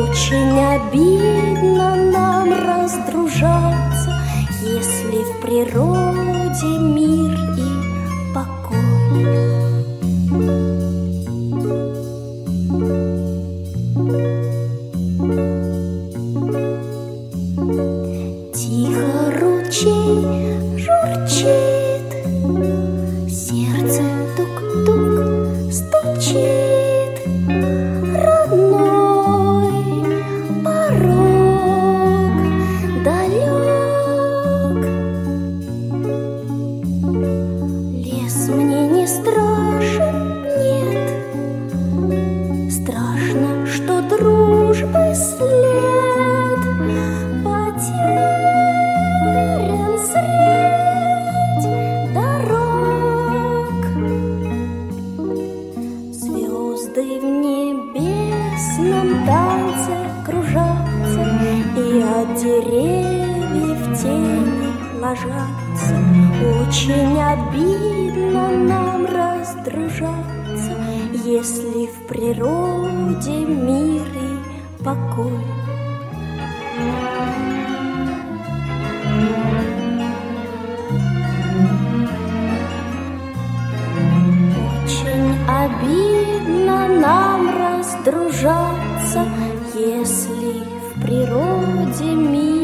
Очень обидно нам раздружаться, если в природе мир и покой. Тихо ручей журчит, сердце тук-тук стучит, родной порог далек. Лес мне не страшен, нет, страшно, что дружбы след потерян средь дорог. Звезды в небесном танце кружатся и от деревьев тени ложатся. Очень обидно нам раздружаться, если в природе мир и покой. Очень обидно нам раздружаться, если в природе мир